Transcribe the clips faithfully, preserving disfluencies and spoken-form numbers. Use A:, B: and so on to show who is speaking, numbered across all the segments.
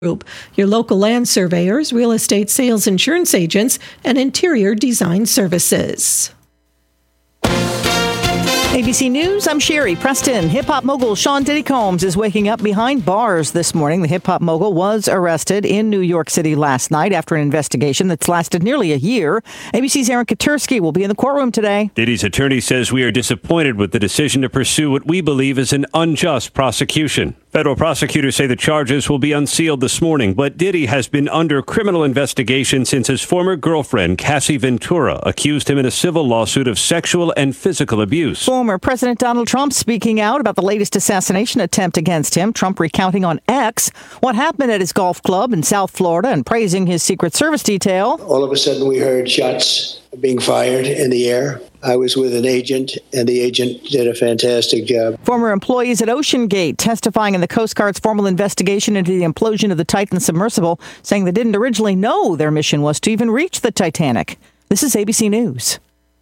A: Group, your local land surveyors, real estate sales insurance agents, and interior design services.
B: A B C News, I'm Sherry Preston. Hip-hop mogul Sean Diddy Combs is waking up behind bars this morning. The hip-hop mogul was arrested in New York City last night after an investigation that's lasted nearly a year. A B C's Aaron Katursky will be in the courtroom today.
C: Diddy's attorney says we are disappointed with the decision to pursue what we believe is an unjust prosecution. Federal prosecutors say the charges will be unsealed this morning, but Diddy has been under criminal investigation since his former girlfriend, Cassie Ventura, accused him in a civil lawsuit of sexual and physical abuse.
B: Former President Donald Trump speaking out about the latest assassination attempt against him. Trump recounting on X what happened at his golf club in South Florida and praising his Secret Service detail.
D: All of a sudden, we heard shots being fired in the air. I was with an agent, and the agent did a fantastic job.
B: Former employees at Ocean Gate testifying in the Coast Guard's formal investigation into the implosion of the Titan submersible, saying they didn't originally know their mission was to even reach the Titanic. This is A B C News.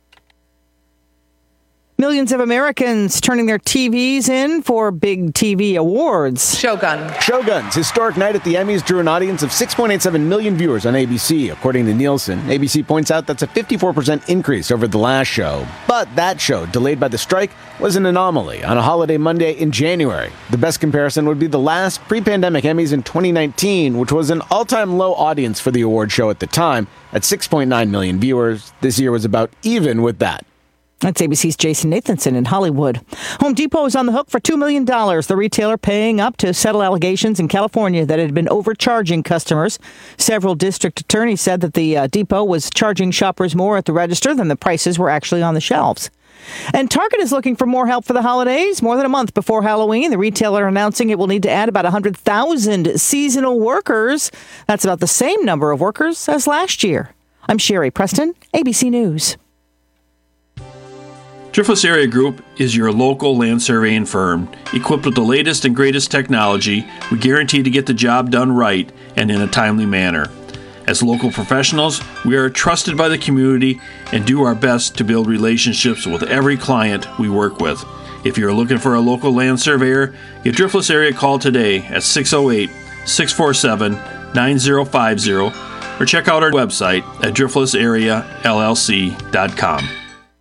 B: Millions of Americans turning their T Vs in for big T V awards.
E: Shogun.
F: Shogun's historic night at the Emmys drew an audience of six point eight seven million viewers on A B C, according to Nielsen. A B C points out that's a fifty-four percent increase over the last show. But that show, delayed by the strike, was an anomaly on a holiday Monday in January. The best comparison would be the last pre-pandemic Emmys in twenty nineteen, which was an all-time low audience for the award show at the time, at six point nine million viewers. This year was about even with that.
B: That's A B C's Jason Nathanson in Hollywood. Home Depot is on the hook for two million dollars. The retailer paying up to settle allegations in California that it had been overcharging customers. Several district attorneys said that the uh, Depot was charging shoppers more at the register than the prices were actually on the shelves. And Target is looking for more help for the holidays. More than a month before Halloween, the retailer announcing it will need to add about one hundred thousand seasonal workers. That's about the same number of workers as last year. I'm Sherry Preston, A B C News.
G: Driftless Area Group is your local land surveying firm. Equipped with the latest and greatest technology, we guarantee to get the job done right and in a timely manner. As local professionals, we are trusted by the community and do our best to build relationships with every client we work with. If you're looking for a local land surveyor, give Driftless Area a call today at six oh eight, six four seven, nine oh five oh or check out our website at driftless area l l c dot com.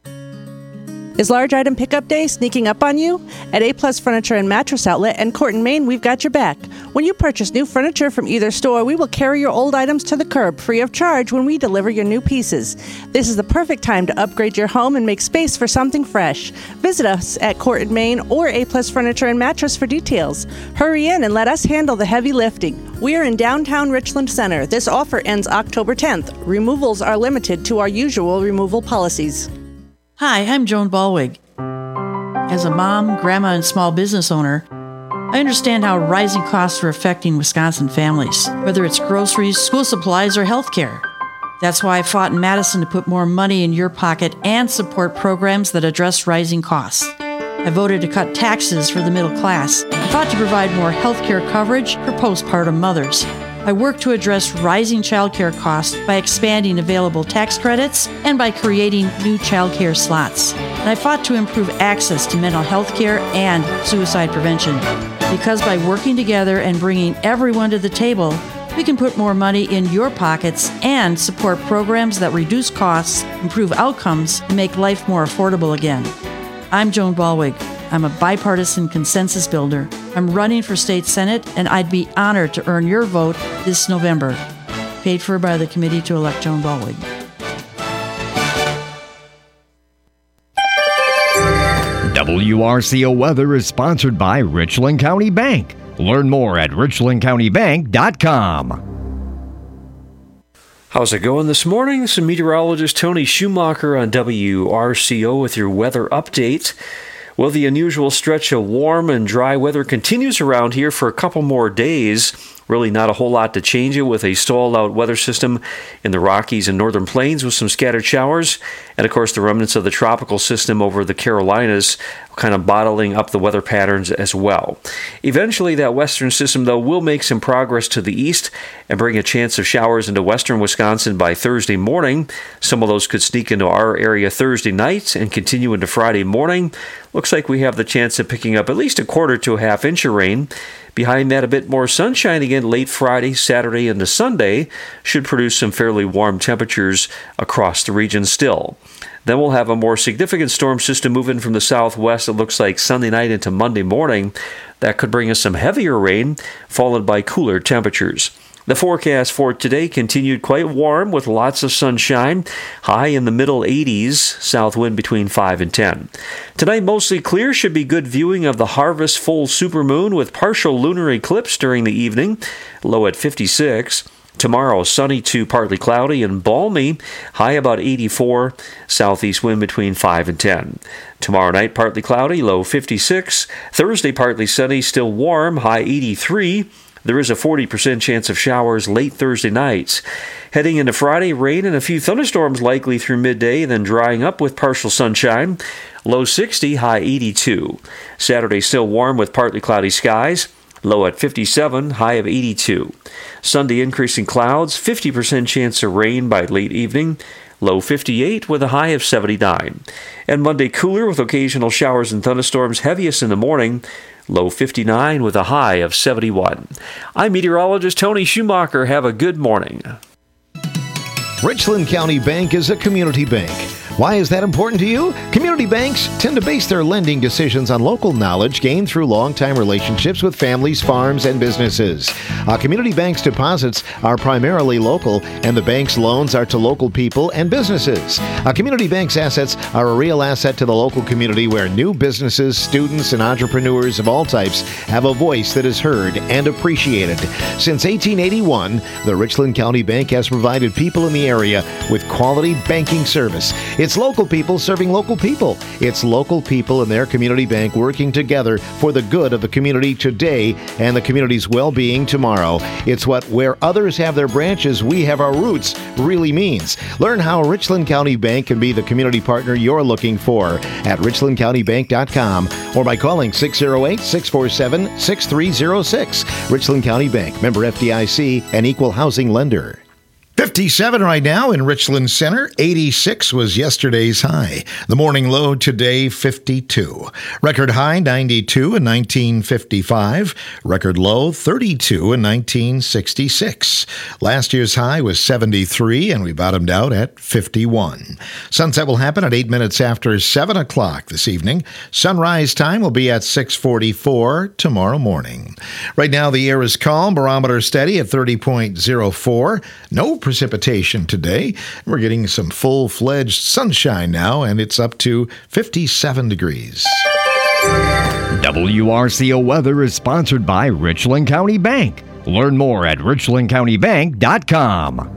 E: Is large item pickup day sneaking up on you? At A-Plus Furniture and Mattress Outlet and Corton, Maine, we've got your back. When you purchase new furniture from either store, we will carry your old items to the curb free of charge when we deliver your new pieces. This is the perfect time to upgrade your home and make space for something fresh. Visit us at Corton, Maine or A-Plus Furniture and Mattress for details. Hurry in and let us handle the heavy lifting. We are in downtown Richland Center. This offer ends October tenth. Removals are limited to our usual removal policies.
H: Hi, I'm Joan Balwig. As a mom, grandma, and small business owner, I understand how rising costs are affecting Wisconsin families, whether it's groceries, school supplies, or healthcare. That's why I fought in Madison to put more money in your pocket and support programs that address rising costs. I voted to cut taxes for the middle class. I fought to provide more healthcare coverage for postpartum mothers. I work to address rising childcare costs by expanding available tax credits and by creating new childcare slots. And I fought to improve access to mental health care and suicide prevention. Because by working together and bringing everyone to the table, we can put more money in your pockets and support programs that reduce costs, improve outcomes, and make life more affordable again. I'm Joan Balwig. I'm a bipartisan consensus builder. I'm running for state senate, and I'd be honored to earn your vote this November. Paid for by the committee to elect Joan Balwig.
I: W R C O Weather is sponsored by Richland County Bank. Learn more at richland county bank dot com.
J: How's it going this morning? This is meteorologist Tony Schumacher on W R C O with your weather update. Well, the unusual stretch of warm and dry weather continues around here for a couple more days. Really not a whole lot to change it with a stalled-out weather system in the Rockies and Northern Plains with some scattered showers. And, of course, the remnants of the tropical system over the Carolinas kind of bottling up the weather patterns as well. Eventually, that western system, though, will make some progress to the east and bring a chance of showers into western Wisconsin by Thursday morning. Some of those could sneak into our area Thursday night and continue into Friday morning. Looks like we have the chance of picking up at least a quarter to a half inch of rain. Behind that, a bit more sunshine again late Friday, Saturday, into Sunday should produce some fairly warm temperatures across the region still. Then we'll have a more significant storm system moving from the southwest, it looks like Sunday night into Monday morning. That could bring us some heavier rain, followed by cooler temperatures. The forecast for today continued quite warm with lots of sunshine, high in the middle eighties, south wind between five and ten. Tonight mostly clear, should be good viewing of the harvest full supermoon with partial lunar eclipse during the evening, low at fifty-six. Tomorrow, sunny to partly cloudy and balmy, high about eighty-four, southeast wind between five and ten. Tomorrow night, partly cloudy, low fifty-six. Thursday, partly sunny, still warm, high eighty-three. There is a forty percent chance of showers late Thursday nights. Heading into Friday, rain and a few thunderstorms likely through midday, then drying up with partial sunshine. Low sixty, high eighty-two. Saturday, still warm with partly cloudy skies. Low at fifty-seven, high of eighty-two. Sunday, increasing clouds, fifty percent chance of rain by late evening. Low fifty-eight with a high of seventy-nine. And Monday, cooler with occasional showers and thunderstorms, heaviest in the morning. Low fifty-nine with a high of seventy-one. I'm meteorologist Tony Schumacher. Have a good morning.
K: Richland County Bank is a community bank. Why is that important to you? Community banks tend to base their lending decisions on local knowledge gained through long-time relationships with families, farms, and businesses. Uh, community banks' deposits are primarily local, and the bank's loans are to local people and businesses. Uh, community banks' assets are a real asset to the local community where new businesses, students, and entrepreneurs of all types have a voice that is heard and appreciated. Since eighteen eighty-one, the Richland County Bank has provided people in the area with quality banking service. It's local people serving local people. It's local people and their community bank working together for the good of the community today and the community's well-being tomorrow. It's what where others have their branches, we have our roots really means. Learn how Richland County Bank can be the community partner you're looking for at richland county bank dot com or by calling six oh eight, six four seven, six three oh six. Richland County Bank, member F D I C, an equal housing lender.
L: fifty-seven right now in Richland Center. eighty-six was yesterday's high. The morning low today, fifty-two. Record high, ninety-two in nineteen fifty-five. Record low, thirty-two in nineteen sixty-six. Last year's high was seventy-three, and we bottomed out at fifty-one. Sunset will happen at eight minutes after seven o'clock this evening. Sunrise time will be at six forty-four tomorrow morning. Right now, the air is calm. Barometer steady at thirty point oh four. No precipitation today. We're getting some full-fledged sunshine now, and it's up to fifty-seven degrees.
I: W R C O weather is sponsored by Richland County Bank. Learn more at richland county bank dot com.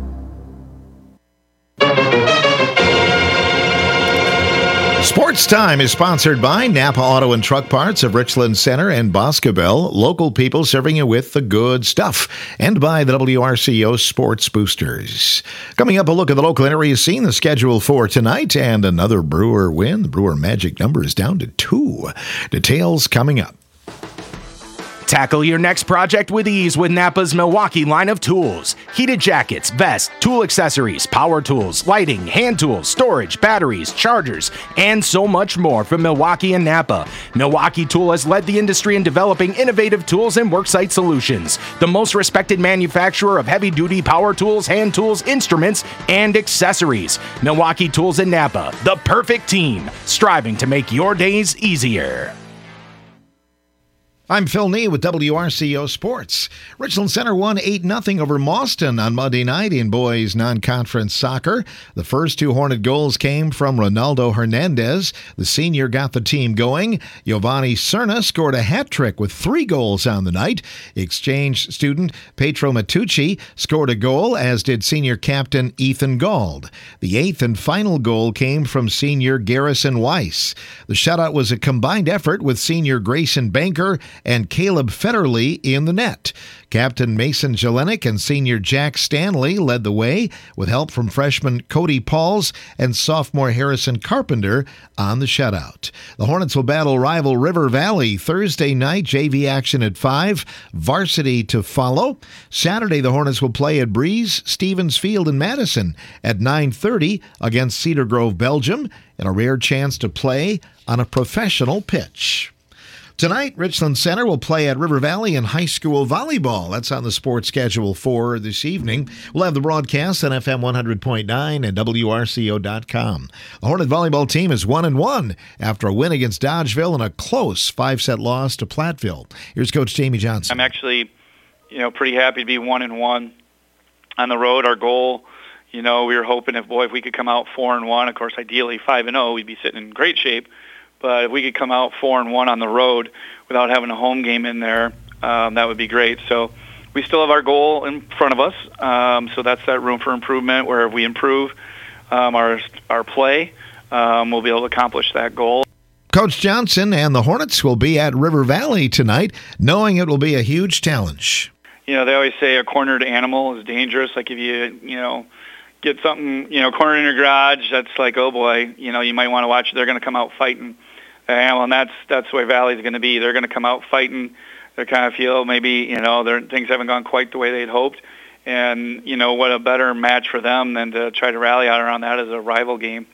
L: Sports Time is sponsored by Napa Auto and Truck Parts of Richland Center and Boscobel, local people serving you with the good stuff, and by the W R C O Sports Boosters. Coming up, a look at the local area scene, the schedule for tonight, and another Brewer win. The Brewer magic number is down to two. Details coming up.
M: Tackle your next project with ease with Napa's Milwaukee line of tools. Heated jackets, vests, tool accessories, power tools, lighting, hand tools, storage, batteries, chargers, and so much more from Milwaukee and Napa. Milwaukee Tool has led the industry in developing innovative tools and worksite solutions. The most respected manufacturer of heavy-duty power tools, hand tools, instruments, and accessories. Milwaukee Tools and Napa, the perfect team, striving to make your days easier.
L: I'm Phil Nee with W R C O Sports. Richland Center won eight nothing over Mauston on Monday night in boys non-conference soccer. The first two Hornet goals came from Ronaldo Hernandez. The senior got the team going. Giovanni Cerna scored a hat trick with three goals on the night. Exchange student Petro Matucci scored a goal, as did senior captain Ethan Gauld. The eighth and final goal came from senior Garrison Weiss. The shutout was a combined effort with senior Grayson Banker and Caleb Federley in the net. Captain Mason Jelenic and senior Jack Stanley led the way with help from freshman Cody Pauls and sophomore Harrison Carpenter on the shutout. The Hornets will battle rival River Valley Thursday night, J V action at five, varsity to follow. Saturday, the Hornets will play at Breeze Stevens Field in Madison at nine thirty against Cedar Grove, Belgium, and a rare chance to play on a professional pitch. Tonight, Richland Center will play at River Valley in high school volleyball. That's on the sports schedule for this evening. We'll have the broadcast on F M one hundred point nine and W R C O dot com. The Hornet volleyball team is one and one after a win against Dodgeville and a close five-set loss to Platteville. Here's Coach Jamie Johnson.
N: I'm actually, you know, pretty happy to be one and one on the road. Our goal, you know, we were hoping if boy if we could come out four and one. Of course, ideally five and zero, we'd be sitting in great shape. But if we could come out four and one on the road without having a home game in there, um, that would be great. So we still have our goal in front of us. Um, so that's that room for improvement. Where if we improve um, our our play, um, we'll be able to accomplish that goal.
L: Coach Johnson and the Hornets will be at River Valley tonight, knowing it will be a huge challenge.
N: You know, they always say a cornered animal is dangerous. Like if you, you know, get something, you know, cornered in your garage, that's like, oh boy, you know, you might want to watch. They're going to come out fighting. And that's that's the way Valley's going to be. They're going to come out fighting. They kind of feel maybe, you know, their things haven't gone quite the way they'd hoped. And, you know, what a better match for them than to try to rally out around that as a rival game,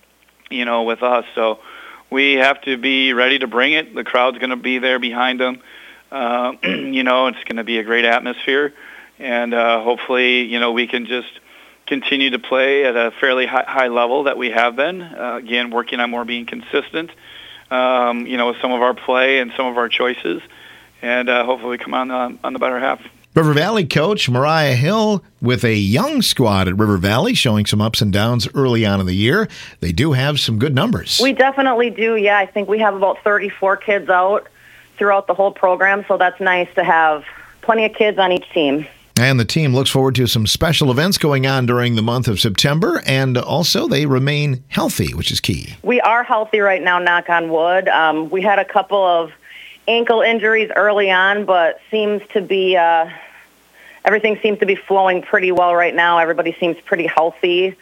N: you know, with us. So we have to be ready to bring it. The crowd's going to be there behind them. Uh, you know, it's going to be a great atmosphere. And uh, hopefully, you know, we can just continue to play at a fairly high, high level that we have been. Uh, again, working on more being consistent. Um, you know, with some of our play and some of our choices, and uh, hopefully we come on the, on the better half.
L: River Valley coach Mariah Hill with a young squad at River Valley, showing some ups and downs early on in the year. They do have some good numbers.
O: We definitely do, yeah. I think we have about thirty-four kids out throughout the whole program, so that's nice to have plenty of kids on each team.
L: And the team looks forward to some special events going on during the month of September, and also they remain healthy, which is key.
O: We are healthy right now, knock on wood. Um, we had a couple of ankle injuries early on, but seems to be uh, everything seems to be flowing pretty well right now. Everybody seems pretty healthy,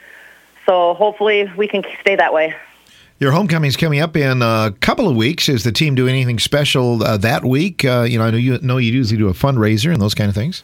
O: so hopefully we can stay that way.
L: Your homecoming's coming up in a couple of weeks. Is the team doing anything special uh, that week? Uh, you know, I know you know you usually do a fundraiser and those kind of things.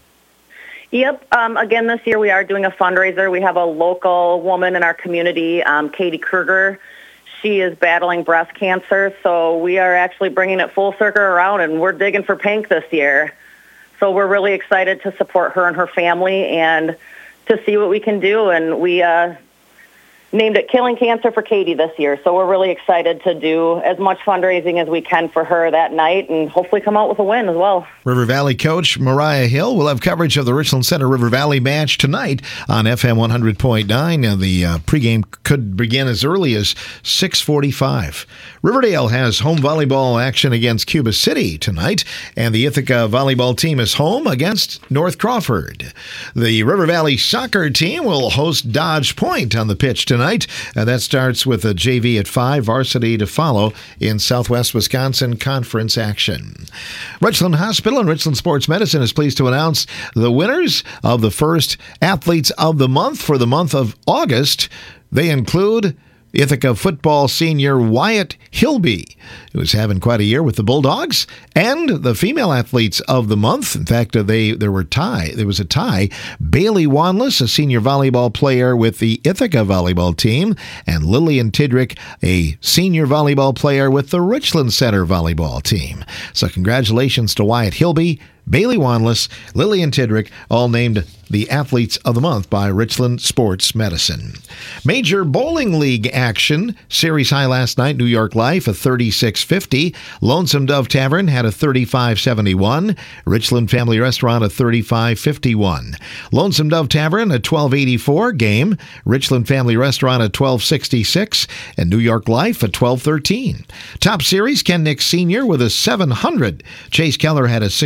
O: Yep. Um, again, this year we are doing a fundraiser. We have a local woman in our community, um, Katie Kruger. She is battling breast cancer, so we are actually bringing it full circle around, and we're digging for pink this year. So we're really excited to support her and her family and to see what we can do. And we uh, named it Killing Cancer for Katie this year, so we're really excited to do as much fundraising as we can for her that night and hopefully come out with a win as well.
L: River Valley coach Mariah Hill will have coverage of the Richland Center River Valley match tonight on F M one hundred point nine. Now, the uh, pregame could begin as early as six forty-five. Riverdale has home volleyball action against Cuba City tonight, and the Ithaca volleyball team is home against North Crawford. The River Valley soccer team will host Dodge Point on the pitch tonight. Uh, that starts with a J V at five, varsity to follow in Southwest Wisconsin Conference action. Richland Hospital and Richland Sports Medicine is pleased to announce the winners of the first Athletes of the Month for the month of August. They include Ithaca football senior Wyatt Hilby, who is having quite a year with the Bulldogs, and the female athletes of the month. In fact, they there were tie. There was a tie. Bailey Wanless, a senior volleyball player with the Ithaca volleyball team, and Lillian Tidrick, a senior volleyball player with the Richland Center volleyball team. So congratulations to Wyatt Hilby, Bailey Wanless, Lillian Tidrick, all named the Athletes of the Month by Richland Sports Medicine. Major Bowling League action. Series high last night, New York Life, a thirty-six fifty. Lonesome Dove Tavern had a thirty-five seventy-one. Richland Family Restaurant, a thirty-five fifty-one. Lonesome Dove Tavern, a twelve eighty-four game. Richland Family Restaurant, a twelve sixty-six. And New York Life, a twelve thirteen. Top Series, Ken Nix Senior with a seven hundred. Chase Keller had a six sixty-four.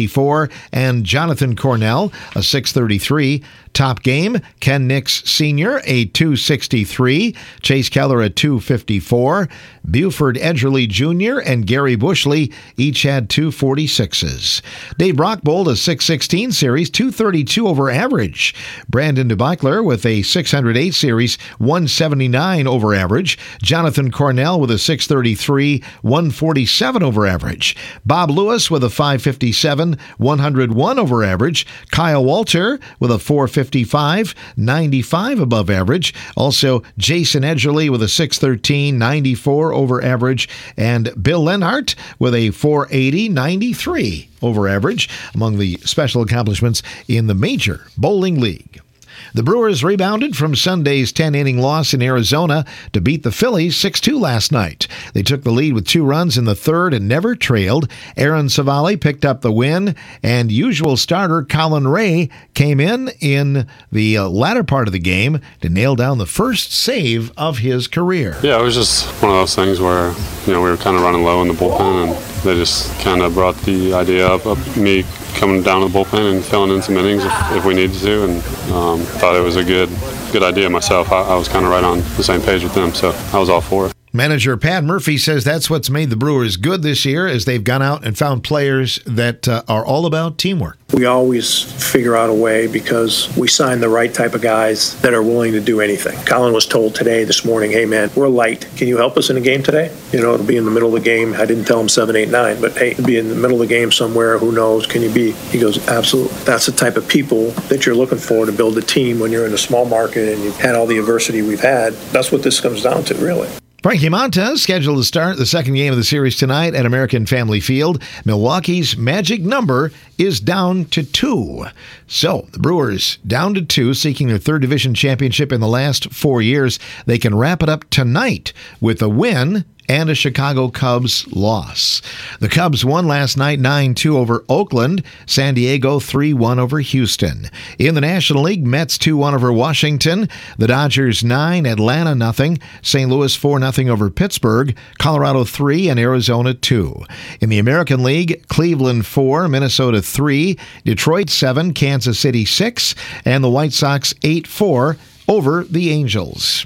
L: twenty-four, and Jonathan Cornell, a six thirty-three. Top game, Ken Nix Senior, a two sixty-three. Chase Keller, a two fifty-four. Buford Edgerly Junior and Gary Bushley each had two forty-sixes. Dave Brockbold, a six sixteen series, two thirty-two over average. Brandon DeBuckler with a six oh eight series, one seventy-nine over average. Jonathan Cornell with a six thirty-three, one forty-seven over average. Bob Lewis with a five fifty-seven, one oh one over average. Kyle Walter with a four fifty-five, ninety-five above average. Also, Jason Edgerly with a six thirteen, ninety-four over average. And Bill Lenhart with a four eighty, ninety-three over average among the special accomplishments in the Major Bowling League. The Brewers rebounded from Sunday's ten-inning loss in Arizona to beat the Phillies six two last night. They took the lead with two runs in the third and never trailed. Aaron Savali picked up the win, and usual starter Colin Ray came in in the uh, latter part of the game to nail down the first save of his career.
P: Yeah, it was just one of those things where, you know, we were kind of running low in the bullpen, and they just kind of brought the idea up of me coming down to the bullpen and filling in some innings if, if we needed to, and um, thought it was a good good idea myself. I, I was kind of right on the same page with them, so I was all for it.
L: Manager Pat Murphy says that's what's made the Brewers good this year, as they've gone out and found players that uh, are all about teamwork.
Q: We always figure out a way because we sign the right type of guys that are willing to do anything. Colin was told today, this morning, hey, man, we're light. Can you help us in a game today? You know, it'll be in the middle of the game. I didn't tell him seven, eight, nine, but hey, it'll be in the middle of the game somewhere. Who knows? Can you be? He goes, absolutely. That's the type of people that you're looking for to build a team when you're in a small market and you've had all the adversity we've had. That's what this comes down to, really.
L: Frankie Montas scheduled to start the second game of the series tonight at American Family Field. Milwaukee's magic number is down to two. So the Brewers down to two, seeking their third division championship in the last four years. They can wrap it up tonight with a win and a Chicago Cubs loss. The Cubs won last night nine two over Oakland. San Diego three one over Houston. In the National League, Mets two one over Washington. The Dodgers nine, Atlanta nothing. Saint Louis four nothing over Pittsburgh. Colorado three and Arizona two. In the American League, Cleveland four, Minnesota three, Detroit seven, Kansas City six, and the White Sox eight four over the Angels.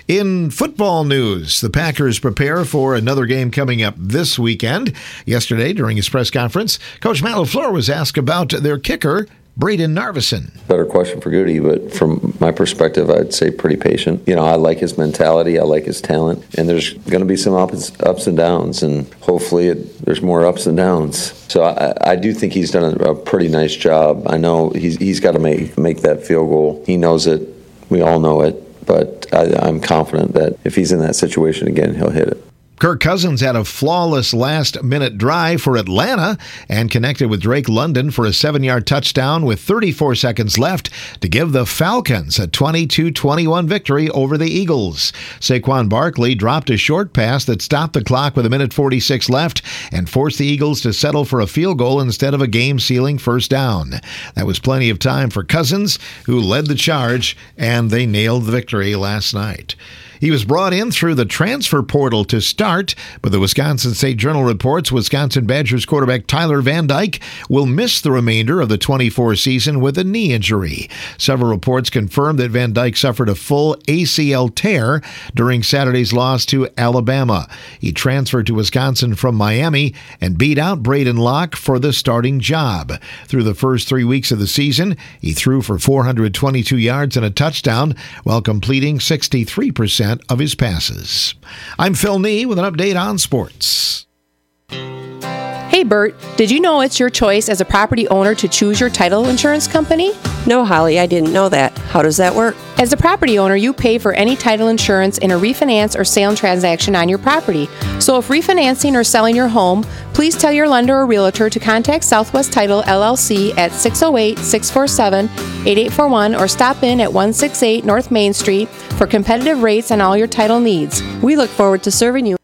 L: In football news, the Packers prepare for another game coming up this weekend. Yesterday, during his press conference, Coach Matt LaFleur was asked about their kicker, Braden Narveson.
R: Better question for Goody, but from my perspective, I'd say pretty patient. You know, I like his mentality, I like his talent, and there's going to be some ups, ups and downs, and hopefully it, there's more ups and downs. So I, I do think he's done a, a pretty nice job. I know he's he's got to make make that field goal. He knows it. We all know it. But I, I'm confident that if he's in that situation again, he'll hit it.
L: Kirk Cousins had a flawless last-minute drive for Atlanta and connected with Drake London for a seven-yard touchdown with thirty-four seconds left to give the Falcons a twenty-two twenty-one victory over the Eagles. Saquon Barkley dropped a short pass that stopped the clock with a minute forty-six left and forced the Eagles to settle for a field goal instead of a game-sealing first down. That was plenty of time for Cousins, who led the charge, and they nailed the victory last night. He was brought in through the transfer portal to start, but the Wisconsin State Journal reports Wisconsin Badgers quarterback Tyler Van Dyke will miss the remainder of the twenty-four season with a knee injury. Several reports confirm that Van Dyke suffered a full A C L tear during Saturday's loss to Alabama. He transferred to Wisconsin from Miami and beat out Braden Locke for the starting job. Through the first three weeks of the season, he threw for four hundred twenty-two yards and a touchdown while completing sixty-three percent of his passes. I'm Phil Nee with an update on sports.
S: Hey Bert, did you know it's your choice as a property owner to choose your title insurance company?
T: No, Holly, I didn't know that. How does that work?
S: As a property owner, you pay for any title insurance in a refinance or sale transaction on your property. So if refinancing or selling your home, please tell your lender or realtor to contact Southwest Title L L C at six oh eight, six four seven, eight eight four one or stop in at one sixty-eight North Main Street for competitive rates on all your title needs. We look forward to serving you.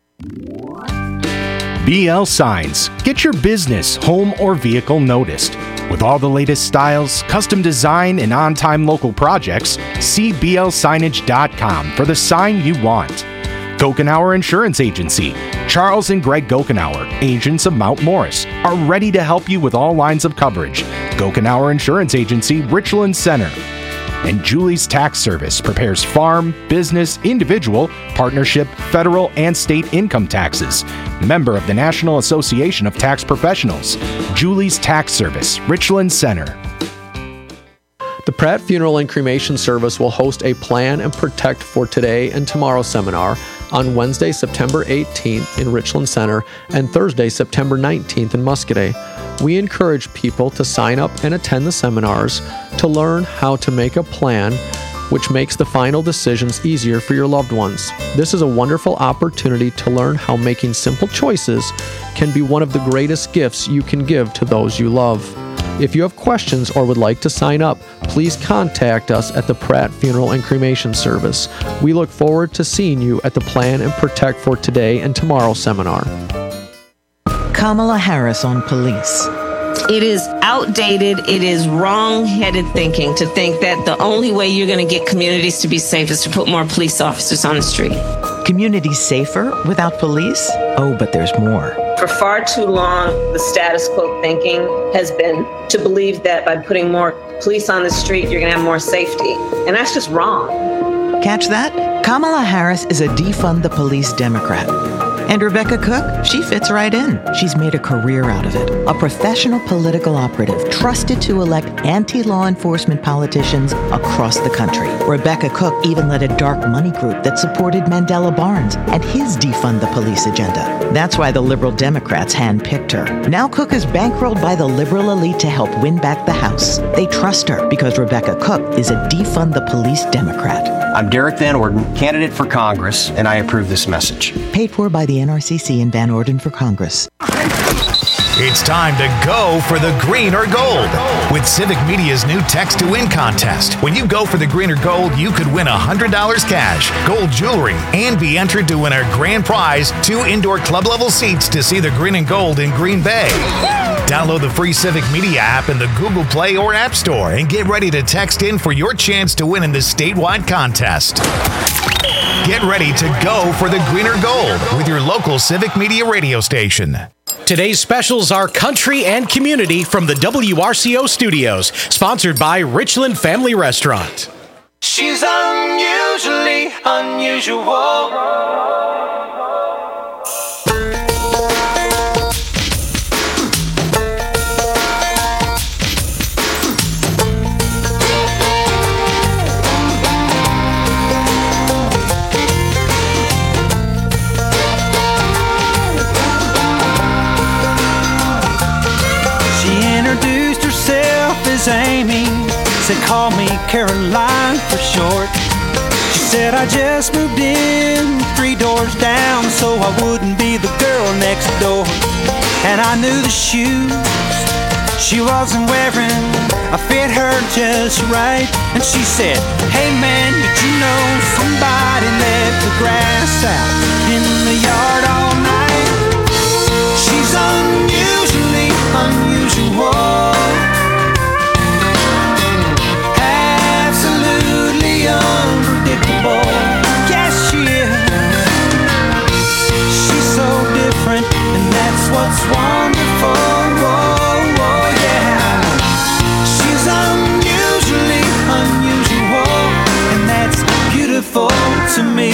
M: B L Signs. Get your business, home, or vehicle noticed. With all the latest styles, custom design, and on-time local projects, see B L signage dot com for the sign you want. Gokenauer Insurance Agency. Charles and Greg Gokenauer, agents of Mount Morris, are ready to help you with all lines of coverage. Gokenauer Insurance Agency, Richland Center. And Julie's Tax Service prepares farm, business, individual, partnership, federal, and state income taxes. Member of the National Association of Tax Professionals. Julie's Tax Service, Richland Center.
U: The Pratt Funeral and Cremation Service will host a Plan and Protect for Today and Tomorrow seminar on Wednesday, September eighteenth in Richland Center and Thursday, September nineteenth in Muscoda. We encourage people to sign up and attend the seminars to learn how to make a plan which makes the final decisions easier for your loved ones. This is a wonderful opportunity to learn how making simple choices can be one of the greatest gifts you can give to those you love. If you have questions or would like to sign up, please contact us at the Pratt Funeral and Cremation Service. We look forward to seeing you at the Plan and Protect for Today and Tomorrow seminar.
B: Kamala Harris on police.
V: It is outdated, it is wrong-headed thinking to think that the only way you're going to get communities to be safe is to put more police officers on the street.
B: Communities safer without police? Oh, but there's more.
V: For far too long, the status quo thinking has been to believe that by putting more police on the street, you're going to have more safety. And that's just wrong.
B: Catch that? Kamala Harris is a defund the police Democrat. And Rebecca Cook, she fits right in. She's made a career out of it. A professional political operative trusted to elect anti-law enforcement politicians across the country. Rebecca Cook even led a dark money group that supported Mandela Barnes and his defund the police agenda. That's why the liberal Democrats handpicked her. Now Cook is bankrolled by the liberal elite to help win back the House. They trust her because Rebecca Cook is a defund the police Democrat.
W: I'm Derek Van Orden, candidate for Congress, and I approve this message.
B: Paid for by the N R C C and Van Orden for Congress.
X: It's time to go for the green or gold with Civic Media's new Text to Win contest. When you go for the green or gold, you could win one hundred dollars cash, gold jewelry, and be entered to win our grand prize, two indoor club level seats to see the green and gold in Green Bay. Download the free Civic Media app in the Google Play or App Store and get ready to text in for your chance to win in this statewide contest. Get ready to go for the green or gold with your local Civic Media radio station.
M: Today's specials are country and community from the W R C O studios, sponsored by Richland Family Restaurant.
Y: She's unusually unusual.
Z: Amy said, call me Caroline for short. She said, I just moved in three doors down so I wouldn't be the girl next door. And I knew the shoes she wasn't wearing, I fit her just right. And she said, hey man, did you know somebody left the grass out in the yard all night? She's unusually unusual. Unpredictable, yes she is. She's so different, and that's what's wonderful. Whoa, whoa, yeah. She's unusually unusual, and that's beautiful to me.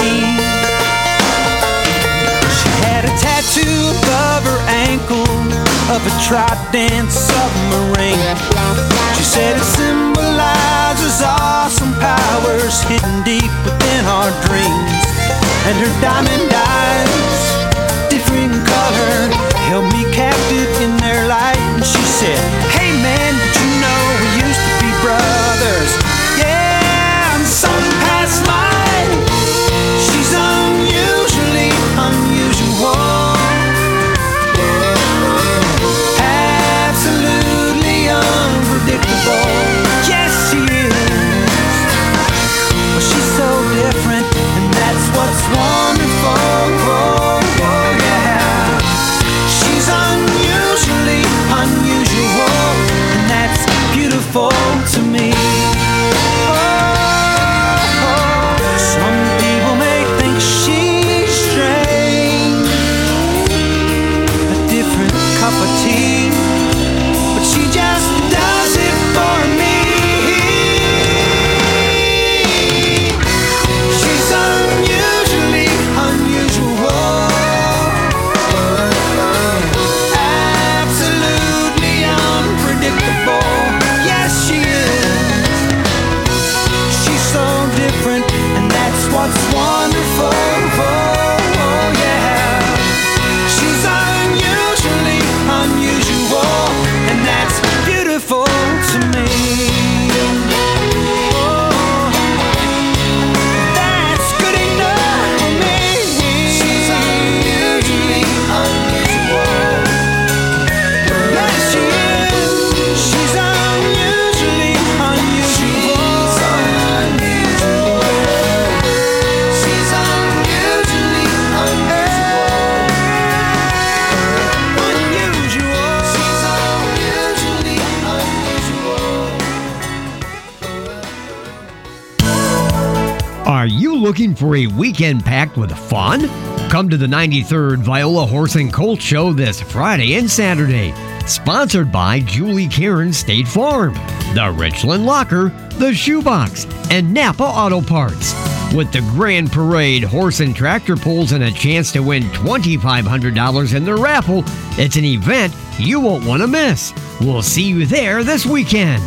Z: She had a tattoo above her ankle of a trident submarine. She said it symbolizes awesome powers hidden deep within our dreams. And her diamond eyes, different color, held me captive in their light. And she said, hey man, did you know we used to be brothers? Yeah, in some past life. She's unusually unusual. Unpredictable, yes she is. But she's so different, and that's what's wonderful.
I: Are you looking for a weekend packed with fun? Come to the ninety-third Viola Horse and Colt Show this Friday and Saturday. Sponsored by Julie Karen State Farm, the Richland Locker, the Shoebox, and Napa Auto Parts. With the Grand Parade, horse and tractor pulls, and a chance to win twenty-five hundred dollars in the raffle, it's an event you won't want to miss. We'll see you there this weekend.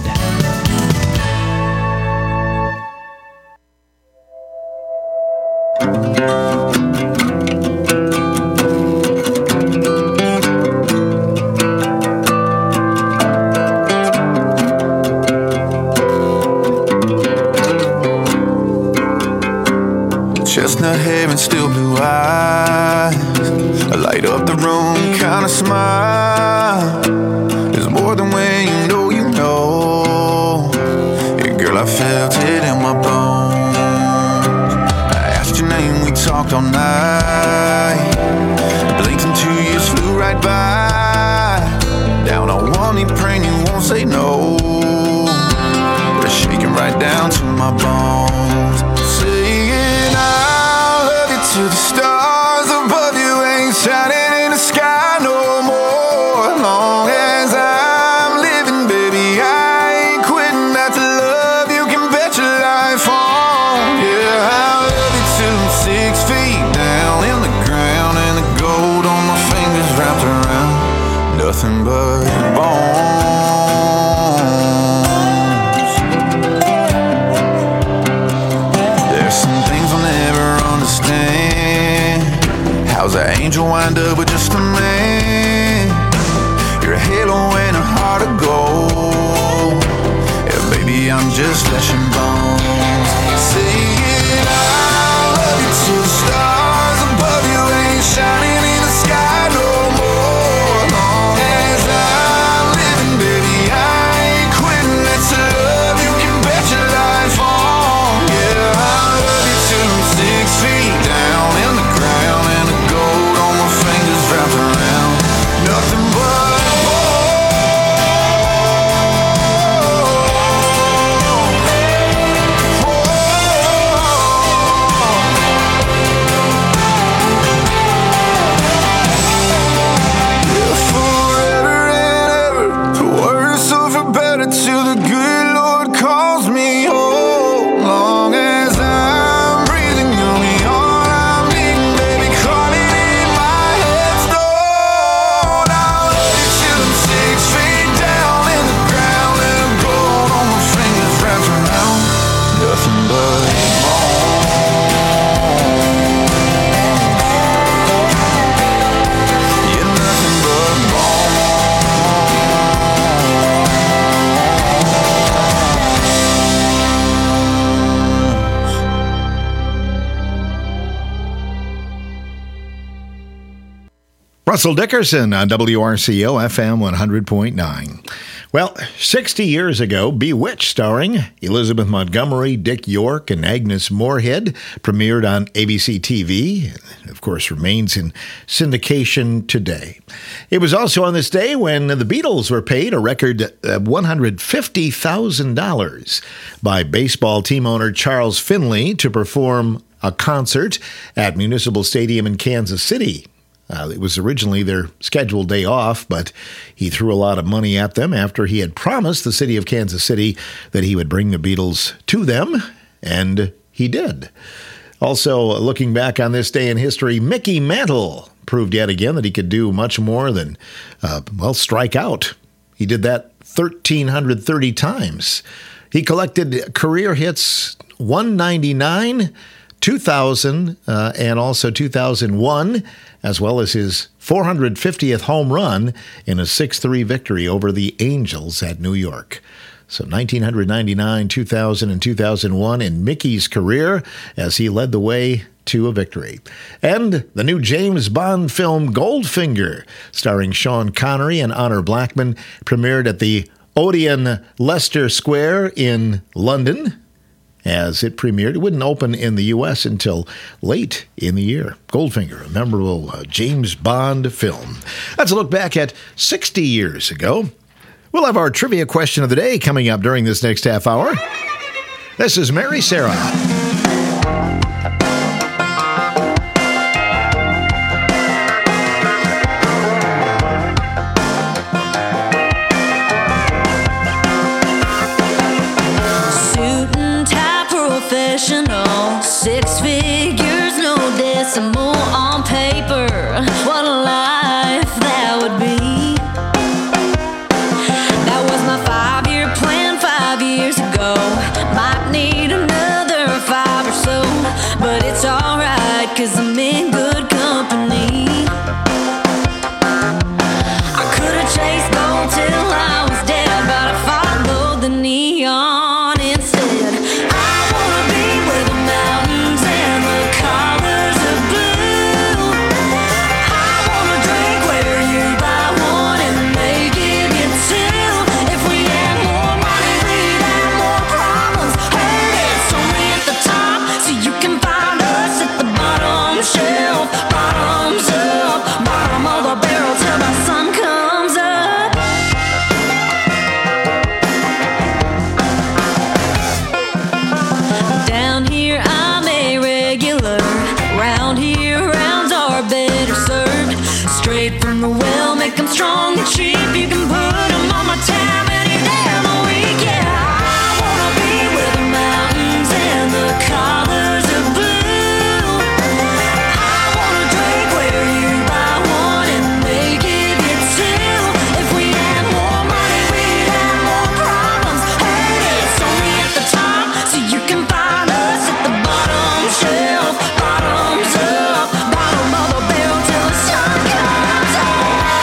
A: Chestnut hair and still blue eyes, I light up the room kind of smile. There's more than when you know you know. Yeah, girl, I felt it in my bones. I asked your name, we talked all night. Blinked and two years flew right by. Down on one knee praying you won't say no. We're shaking right down to my bones, saying I love you to the stars above you ain't shining in the sky no more. Long as I'm living, baby, I ain't quitting. That's a love you can bet your life on. Yeah, I love you till I'm six feet down in the ground and the gold on my fingers wrapped around nothing but bones. There's some things I'll never understand. How's an angel wind up with just a man? You're a halo and a heart of gold. Yeah, baby, I'm just flesh and bones. Saying I love you till the stars above you ain't shining in the sky no more. Long as I'm living, baby, I ain't quitting. That's a love you can bet your life on. Yeah, I love you till I'm six feet down in the ground and the gold on my fingers wrapped around nothing but forever and ever, for worse or for better, till the good Lord calls me home. Long as I'm breathing, you'll be all I'm needing, baby. Calling in my headstone. I'll love you till I'm six feet down in the ground and the gold on my fingers wrapped around nothing but yeah, nothing but
L: Russell Dickerson on W R C O F M one hundred point nine. Well, sixty years ago, Bewitched, starring Elizabeth Montgomery, Dick York, and Agnes Moorehead, premiered on A B C T V, and of course remains in syndication today. It was also on this day when the Beatles were paid a record one hundred fifty thousand dollars by baseball team owner Charles Finley to perform a concert at Municipal Stadium in Kansas City. Uh, it was originally their scheduled day off, but he threw a lot of money at them after he had promised the city of Kansas City that he would bring the Beatles to them, and he did. Also, looking back on this day in history, Mickey Mantle proved yet again that he could do much more than, uh, well, strike out. He did that one thousand three hundred thirty times. He collected career hits one ninety-nine, two thousand, uh, and also two thousand one, as well as his four hundred fiftieth home run in a six three victory over the Angels at New York. So nineteen ninety-nine, two thousand, and two thousand one in Mickey's career as he led the way to a victory. And the new James Bond film Goldfinger, starring Sean Connery and Honor Blackman, premiered at the Odeon Leicester Square in London. As it premiered, it wouldn't open in the U S until late in the year. Goldfinger, a memorable uh, James Bond film. Let's look back at sixty years ago. We'll have our trivia question of the day coming up during this next half hour. This is Mary Sarah.
C: Suit and tie professional, six figures, no decimal on paper. What a life that would be. That was my five-year plan five years ago. Might need another five or so, but it's alright, cause I'm in good company. I could've chased gold till I was dead, but I followed the neon instead. I wanna be where the mountains and the colors of blue. I wanna drink where you buy one and they give you two. If we had more money, we'd have more problems. Heard it's only at the top, so you can find us at the bottom shelf. Bottoms up, bottom of the barrel till the sun comes up. Down here I'm a regular. Round here rounds are better served. Straight from the well, make them strong and cheap. You can put them on my tab any day of the week. Yeah, I wanna be where the mountains and the colors of blue. I wanna drink where you buy one and they give you two. If we had more money, we'd have more problems. Heard it's only at the top, so you can find us at the bottom shelf. Bottoms up, bottom of the barrel till the sun comes up.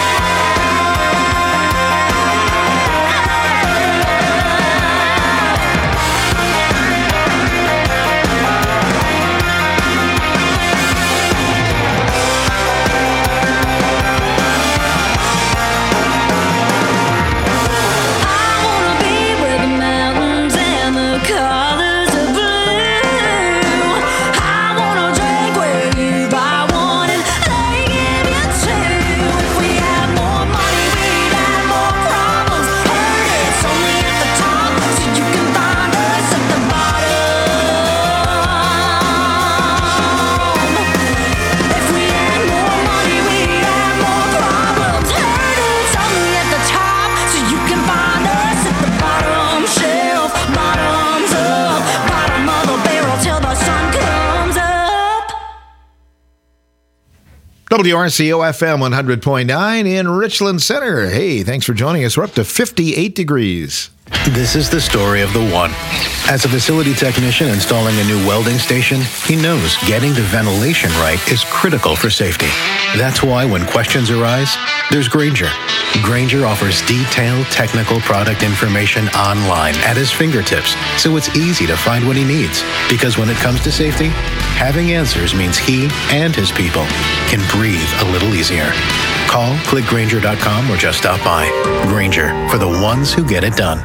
C: I wanna be where the mountains and the colors of blue. I wanna drink where you buy one and they give you two. If we had more money, we'd have more problems. Heard it's only at the top, so you can find us at the bottom. If we had more money, we'd have more problems. Heard it's only at the top, so you can find us at the bottom shelf. Bottoms up, bottom of the barrel till the sun comes up.
L: W R C O F M one hundred point nine in Richland Center. Hey, thanks for joining us. We're up to fifty-eight degrees.
D: This is the story of the one. As a facility technician installing a new welding station, he knows getting the ventilation right is critical for safety. That's why when questions arise, there's Grainger. Grainger offers detailed technical product information online at his fingertips, so it's easy to find what he needs. Because when it comes to safety, having answers means he and his people can breathe a little easier. Call, click Grainger dot com, or just stop by. Grainger, for the ones who get it done.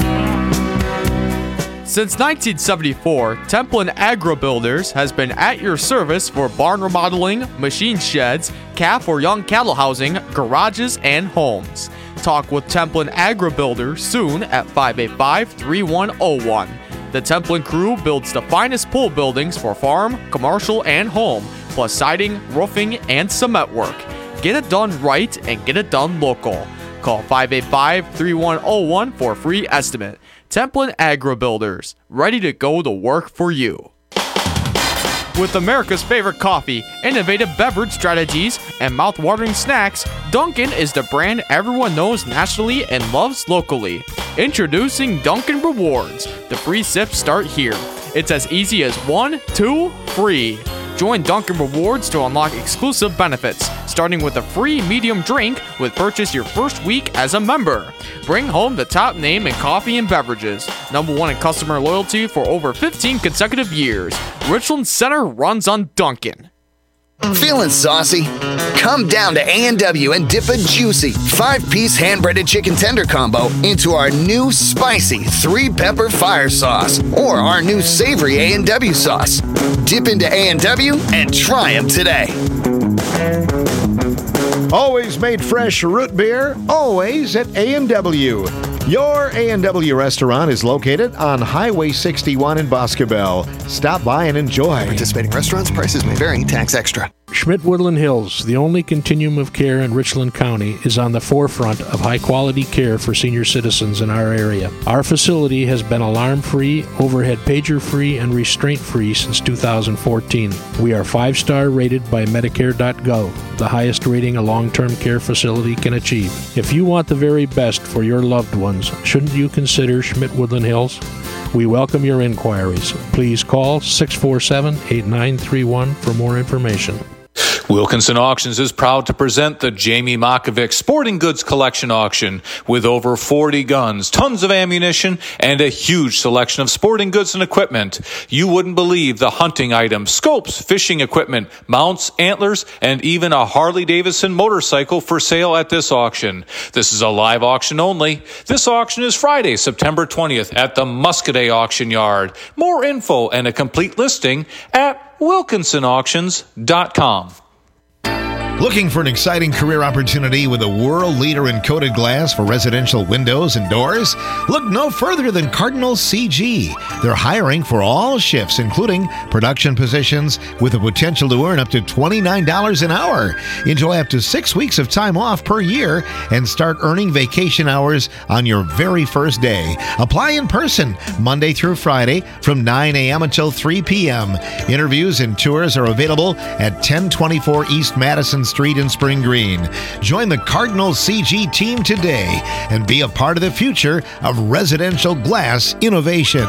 E: Since nineteen seventy-four, Templin Agro Builders has been at your service for barn remodeling, machine sheds, calf or young cattle housing, garages, and homes. Talk with Templin Agro Builders soon at five eight five, three one zero one. The Templin crew builds the finest pool buildings for farm, commercial, and home, plus siding, roofing, and cement work. Get it done right and get it done local. Call five eight five, three one zero one for a free estimate. Templin Agro Builders, ready to go to work for you. With America's favorite coffee, innovative beverage strategies, and mouth-watering snacks, Dunkin' is the brand everyone knows nationally and loves locally. Introducing Dunkin' Rewards. The free sips start here. It's as easy as one, two, free. Join Dunkin' Rewards to unlock exclusive benefits, starting with a free medium drink with purchase your first week as a member. Bring home the top name in coffee and beverages. Number one in customer loyalty for over fifteen consecutive years. Richland Center runs on Dunkin'.
F: Feeling saucy? Come down to A and W and dip a juicy five-piece hand-breaded chicken tender combo into our new spicy three-pepper fire sauce or our new savory A and W sauce. Dip into A and W and try them today.
L: Always made fresh root beer, always at A and W. Your A and W restaurant is located on Highway sixty-one in Boscobel. Stop by and enjoy.
G: Participating restaurants, prices may vary, tax extra.
H: Schmidt Woodland Hills, the only continuum of care in Richland County, is on the forefront of high-quality care for senior citizens in our area. Our facility has been alarm-free, overhead pager-free, and restraint-free since two thousand fourteen. We are five-star rated by Medicare dot gov, the highest rating a long-term care facility can achieve. If you want the very best for your loved ones, shouldn't you consider Schmidt Woodland Hills? We welcome your inquiries. Please call six four seven, eight nine three one for more information.
J: Wilkinson Auctions is proud to present the Jamie Makovic Sporting Goods Collection Auction with over forty guns, tons of ammunition, and a huge selection of sporting goods and equipment. You wouldn't believe the hunting items, scopes, fishing equipment, mounts, antlers, and even a Harley-Davidson motorcycle for sale at this auction. This is a live auction only. This auction is Friday, September twentieth at the Muscadet Auction Yard. More info and a complete listing at wilkinson auctions dot com.
L: Looking for an exciting career opportunity with a world leader in coated glass for residential windows and doors? Look no further than Cardinal C G. They're hiring for all shifts, including production positions, with the potential to earn up to twenty-nine dollars an hour. Enjoy up to six weeks of time off per year and start earning vacation hours on your very first day. Apply in person Monday through Friday from nine a.m. until three p.m. Interviews and tours are available at ten twenty-four East Madison Street in Spring Green. Join the Cardinal C G team today and be a part of the future of residential glass innovation.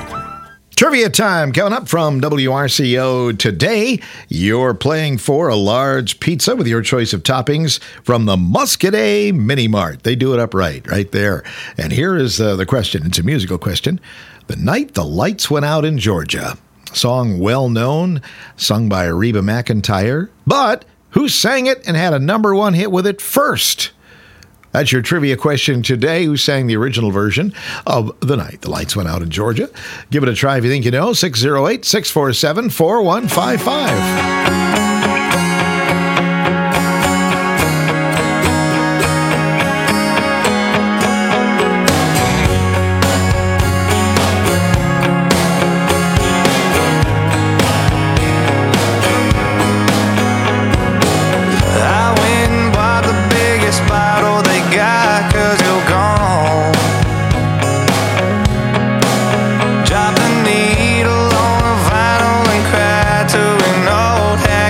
L: Trivia time coming up from W R C O today. You're playing for a large pizza with your choice of toppings from the Muscadet Mini Mart. They do it up right, right there. And here is uh, the question. It's a musical question. The night the lights went out in Georgia. Song well known, sung by Reba McEntire. But who sang it and had a number one hit with it first? That's your trivia question today. Who sang the original version of The Night the Lights Went Out in Georgia? Give it a try if you think you know. six oh eight, six four seven, four one five five.
Y: Drop the needle on a vinyl and cry till we know that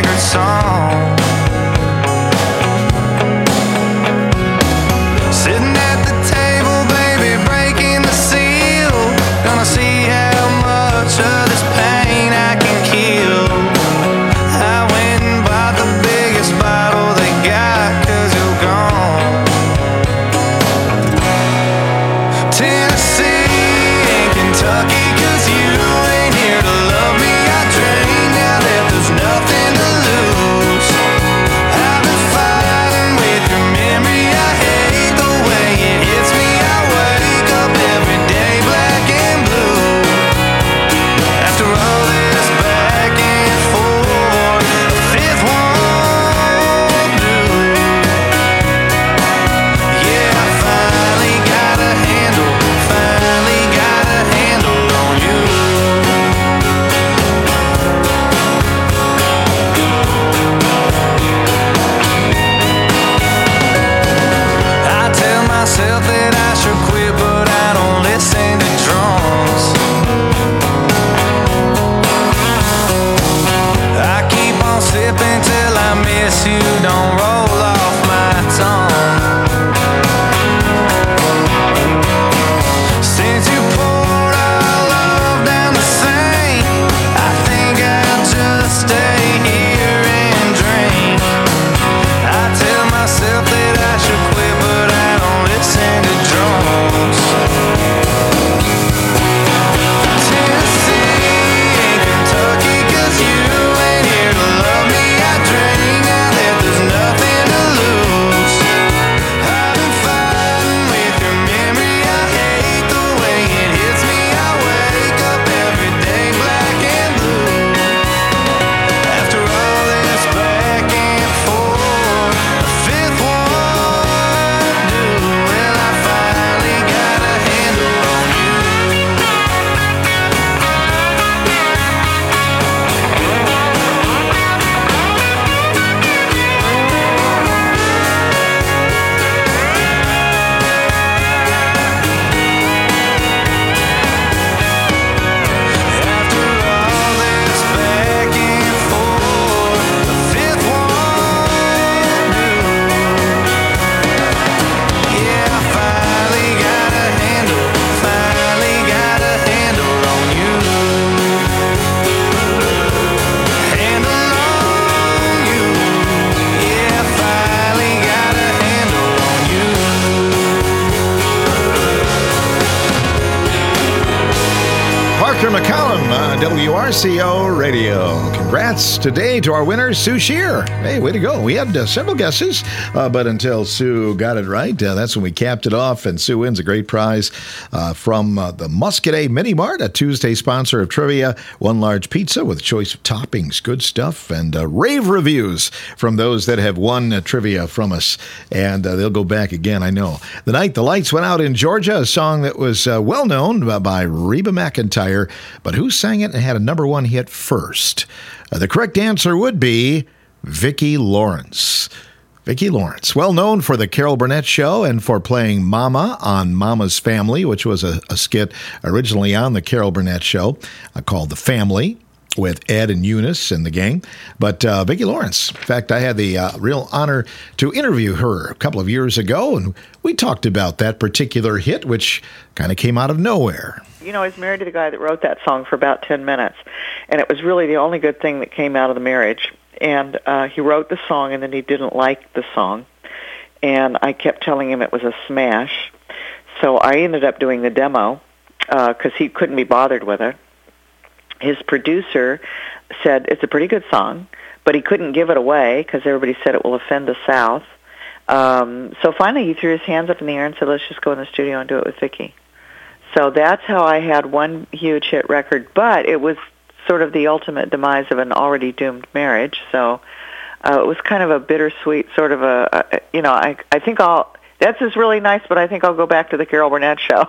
L: McCollum, uh, W R C O Radio. Congrats today to our winner, Sue Shear. Hey, way to go. We had uh, several guesses, uh, but until Sue got it right, uh, that's when we capped it off, and Sue wins a great prize uh, from uh, the Muscadet Mini Mart, a Tuesday sponsor of trivia. One large pizza with choice of toppings, good stuff, and uh, rave reviews from those that have won uh, trivia from us, and uh, they'll go back again, I know. The Night the Lights Went Out in Georgia, a song that was uh, well known by Reba McEntire, but who sang it and had a number one hit first? Uh, the correct answer would be Vicki Lawrence. Vicki Lawrence, well known for the Carol Burnett Show and for playing Mama on Mama's Family, which was a, a skit originally on the Carol Burnett Show uh, called The Family, with Ed and Eunice and the gang. But uh, Vicki Lawrence, in fact, I had the uh, real honor to interview her a couple of years ago, and we talked about that particular hit, which kind of came out of nowhere.
K: You know, I was married to the guy that wrote that song for about ten minutes, and it was really the only good thing that came out of the marriage. And uh, he wrote the song, and then he didn't like the song, and I kept telling him it was a smash. So I ended up doing the demo because uh, he couldn't be bothered with it. His producer said, it's a pretty good song, but he couldn't give it away because everybody said it will offend the South. Um, so finally he threw his hands up in the air and said, let's just go in the studio and do it with Vicki. So that's how I had one huge hit record, but it was sort of the ultimate demise of an already doomed marriage. So uh, it was kind of a bittersweet sort of a, a you know, I, I think I'll, that's just really nice, but I think I'll go back to the Carol Burnett Show.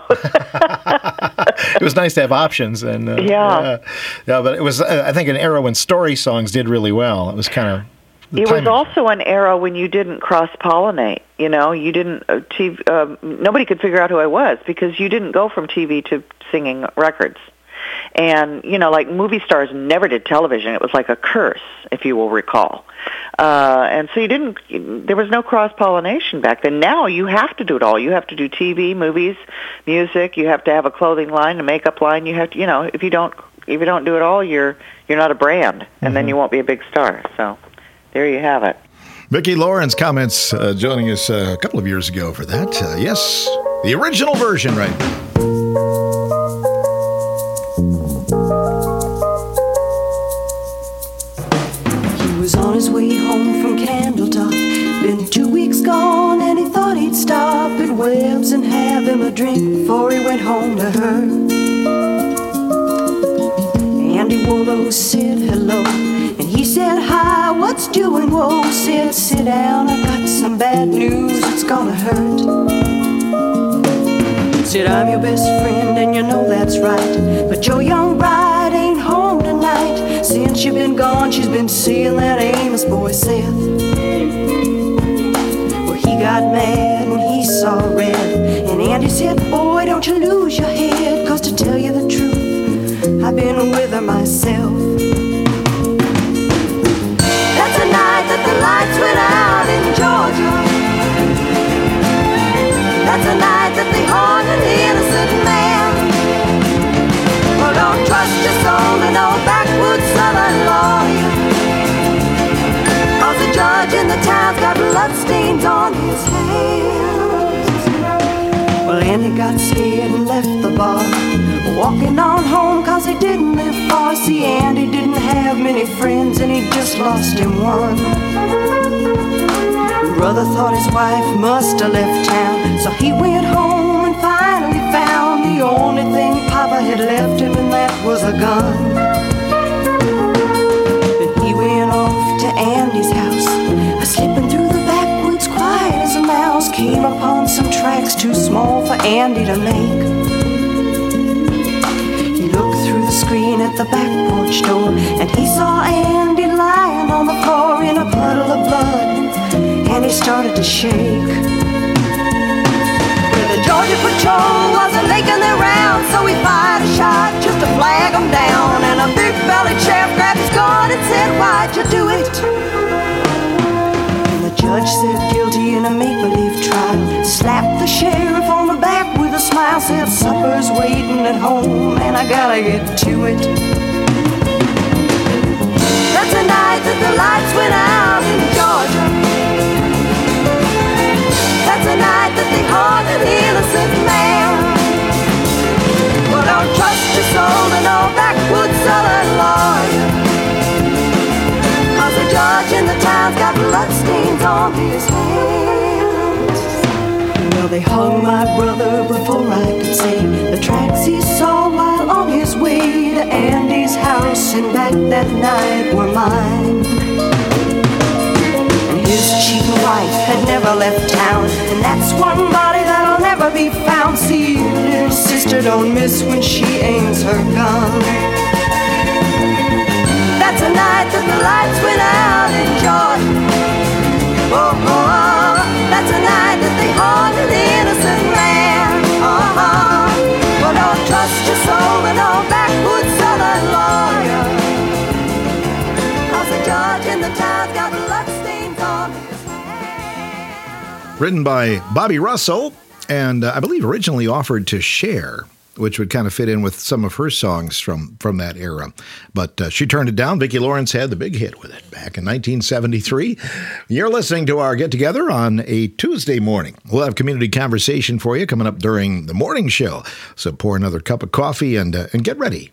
N: It was nice to have options, and uh,
K: yeah.
N: yeah, yeah. But it was, uh, I think, an era when story songs did really well. It was kind of.
K: It was also an era when you didn't cross-pollinate. You know, you didn't. Uh, T V, uh, nobody could figure out who I was because you didn't go from T V to singing records. And, you know, like movie stars never did television. It was like a curse, if you will recall. Uh, and so you didn't, there was no cross-pollination back then. Now you have to do it all. You have to do T V, movies, music. You have to have a clothing line, a makeup line. You have to, you know, if you don't, if you don't do it all, you're, you're not a brand. And mm-hmm. then you won't be a big star. So there you have it.
L: Vicki Lawrence comments uh, joining us uh, a couple of years ago for that. Uh, yes, the original version right now.
O: Was on his way home from Candletop. Been two weeks gone and he thought he'd stop at Webb's and have him a drink before he went home to her. Andy Wollo said hello and he said hi, what's doing? Whoa, said sit down, I got some bad news, it's gonna hurt. Said I'm your best friend and you know that's right, but your young bride ain't home tonight. Since you've been gone, she's been seeing that Amos boy Seth. Well, he got mad when he saw red, and Andy said, boy, don't you lose your head, cause to tell you the truth, I've been with her myself. That's a night that the lights went out in Georgia. That's a night that they hung an innocent man. Well, don't trust your soul to no backwoods southern lawyer, cause the judge in the town's got bloodstains on his hands. Well, Andy got scared and left the bar, walking on home cause he didn't live far. See, Andy didn't have many friends and he just lost him one. Brother thought his wife must have left town, so he went home and finally found the only thing Papa had left him, and that was a gun. Then he went off to Andy's house, slipping through the backwoods quiet as a mouse. Came upon some tracks too small for Andy to make. He looked through the screen at the back porch door, and he saw Andy lying on the floor in a puddle of blood, and he started to shake. Well, the Georgia Patrol wasn't making their rounds, so he fired a shot just to flag them down. And a big-bellied sheriff grabbed his gun and said, why'd you do it? And the judge said guilty in a make-believe trial, slapped the sheriff on the back with a smile, said supper's waiting at home and I gotta get to it. That's the night that the lights went out in Georgia. That's the night that they hung an innocent man. Well, don't trust yourself. soul to no backwoods southern lawyer. Cause the judge in the town's got bloodstains on his hands. Well, they hung my brother before I could see the tracks he saw while on his way to Andy's house and back that night were mine. And his cheap wife had never left town, and that's one body that'll never be found. See, little sister don't miss when she aims her gun. That's a night that the lights went out in Georgia. Oh, oh, oh. That's a night that they haunted the innocent man. Uh-huh. Well, don't trust your soul to no backwoods southern lawyer. Cause the judge in the town's got bloodstains on his hands.
L: Written by Bobby Russell, and uh, I believe originally offered to Cher, which would kind of fit in with some of her songs from, from that era. But uh, she turned it down. Vicki Lawrence had the big hit with it back in nineteen seventy-three. You're listening to our get-together on a Tuesday morning. We'll have community conversation for you coming up during the morning show. So pour another cup of coffee and uh, and get ready.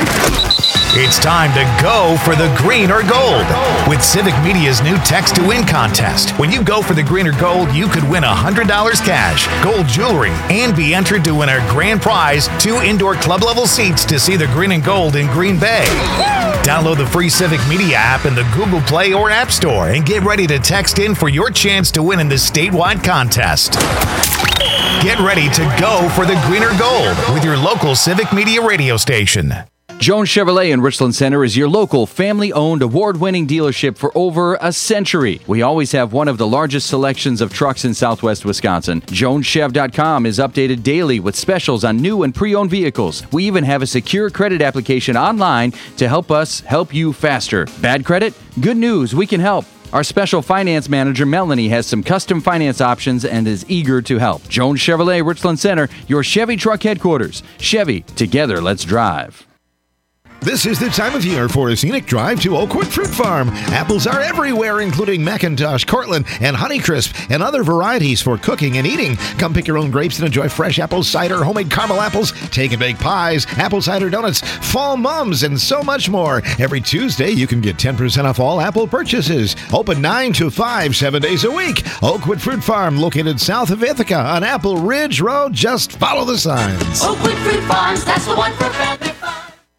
X: It's time to go for the green or gold with Civic Media's new Text to Win contest. When you go for the green or gold, you could win one hundred dollars cash, gold jewelry, and be entered to win our grand prize, two indoor club-level seats to see the green and gold in Green Bay. Download the free Civic Media app in the Google Play or App Store and get ready to text in for your chance to win in this statewide contest. Get ready to go for the green or gold with your local Civic Media radio station.
P: Jones Chevrolet in Richland Center is your local family-owned, award-winning dealership for over a century. We always have one of the largest selections of trucks in southwest Wisconsin. Jones Chev dot com is updated daily with specials on new and pre-owned vehicles. We even have a secure credit application online to help us help you faster. Bad credit? Good news, we can help. Our special finance manager, Melanie, has some custom finance options and is eager to help. Jones Chevrolet, Richland Center, your Chevy truck headquarters. Chevy, together, let's drive.
L: This is the time of year for a scenic drive to Oakwood Fruit Farm. Apples are everywhere, including McIntosh, Cortland, and Honeycrisp, and other varieties for cooking and eating. Come pick your own grapes and enjoy fresh apple cider, homemade caramel apples, take and bake pies, apple cider donuts, fall mums, and so much more. Every Tuesday, you can get ten percent off all apple purchases. Open nine to five, seven days a week. Oakwood Fruit Farm, located south of Ithaca on Apple Ridge Road. Just follow the signs.
C: Oakwood Fruit Farms, that's the one for family fun.